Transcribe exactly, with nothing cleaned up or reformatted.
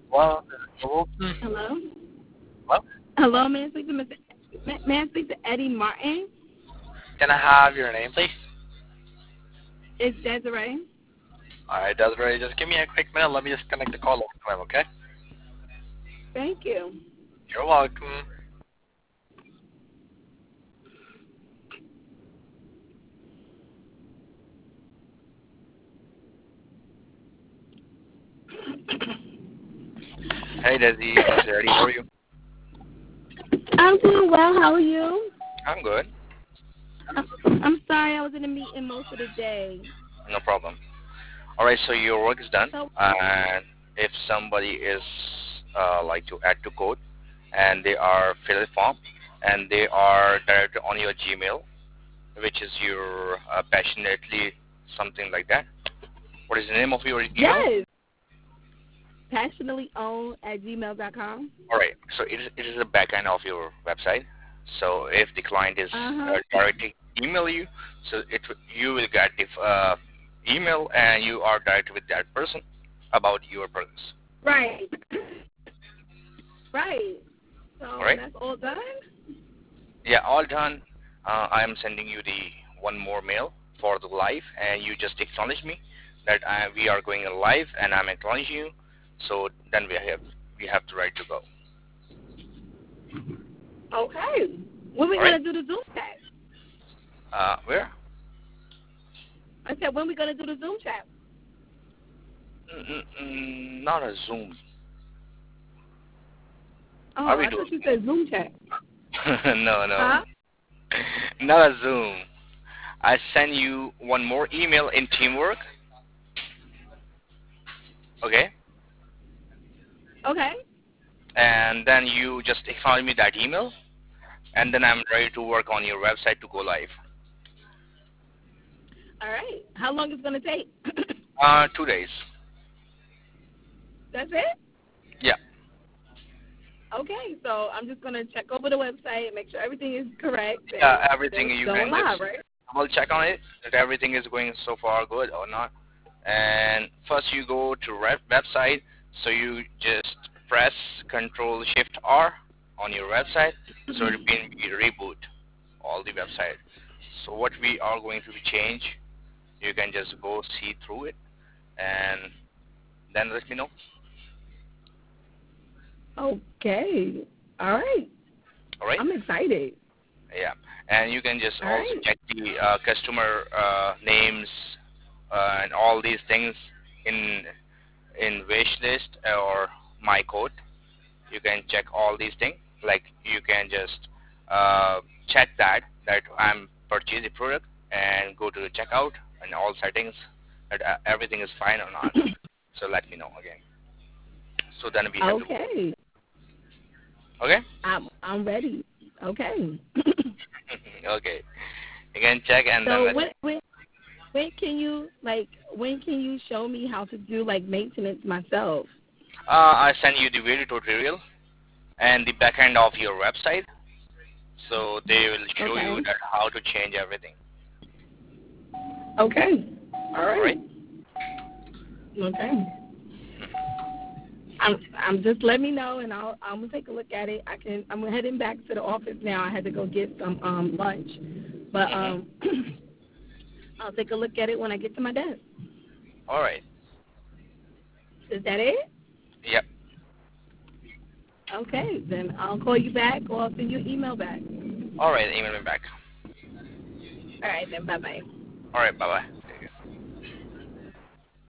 Well, hello. Hmm. Hello? Well, Hello, may I speak to Mister May may I speak to Eddie Martin? can I have your name, please? It's Desiree. All right, Desiree, just give me a quick minute. Let me just connect the call over to him, okay? Thank you. You're welcome. Hey, Desi. This is Eddie. How are you? I'm doing well. How are you? I'm good. I'm sorry I was in a meeting most of the day. No problem. All right, so your work is done, So, and if somebody is uh, like to add to code, and they are fill a form, and they are directed on your Gmail, which is your uh, passionately something like that. What is the name of your email? yes. Passionately owned at gmail dot com. All right. So it is, it is the back end of your website. So if the client is Uh-huh. uh, directly email you, so it you will get the uh, email and you are direct with that person about your purpose. Right. Right. All So right. that's all done? Yeah, all done. Uh, I am sending you the one more mail for the live, and you just acknowledge me that I, we are going live, and I'm acknowledging you. So then we have we have the right to go. Okay. When we All right. gonna do the Zoom chat? Uh, where? I said when we gonna do the Zoom chat? Mm-mm-mm, not a Zoom. Oh, Are we I doing? thought you said Zoom chat. no, no, Huh? not a Zoom. I send you one more email in Teamwork. Okay, Okay. and then you just acknowledge me that email, and then I'm ready to work on your website to go live. All right. How long is it gonna take? Uh, two days. That's it? Yeah. Okay, so I'm just gonna check over the website, make sure everything is correct, Yeah, and everything then you go can live, just right? double check on it that everything is going so far good or not. And first you go to web website, so you just press Control Shift R on your website, so it will reboot all the website. So what we are going to change, you can just go see through it, and then let me know. Okay. All right. All right? I'm excited. Yeah, and you can just All also right. check the uh, customer uh, names uh, and all these things in in wish list or my code. You can check all these things. Like you can just uh, check that that I'm purchasing the product and go to the checkout and all settings that uh, everything is fine or not. So let me know again. So then we have to go. Okay. Okay. I'm I'm ready. Okay. Okay. You can check and then so let me. when when when can you like when can you show me how to do like maintenance myself? Uh, I send you the video tutorial and the back end of your website. So they will show you Okay. that how to change everything. Okay. All All right. right. Okay. I'm I'm just let me know and I'll I'm gonna take a look at it. I can I'm heading back to the office now. I had to go get some um lunch, but Mhm. um I'll take a look at it when I get to my desk. All right. Is that it? Yep. Okay, then I'll call you back or I'll send you an email back. All right. Email me back. All right, then bye bye. All right. Bye bye.